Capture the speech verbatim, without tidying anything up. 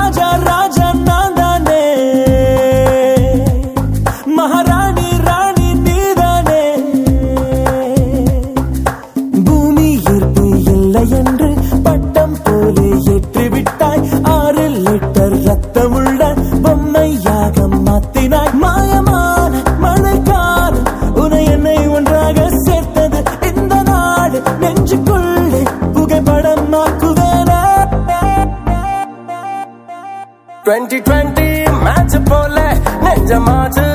ராஜா ராஜா நான் தானே, மகாராணி ராணி நீதானே. பூமி ஈர்ப்பு இல்லை என்று பட்டம் போலே ஏற்றிவிட்டாய். ஆறு லிட்டர் ரத்தமுள்ள பொம்மையாக மாத்தினாய். மாயமான மழைக்காலம் உனை என்னை ஒன்றாக சேர்த்தது. இந்த நாடு நெஞ்சுக்குள்ளே புகைப்படம் ஆக்குவேனே. டுவெண்ட்டி டுவெண்ட்டி மேட்ச் போல நெஞ்சமாச்சு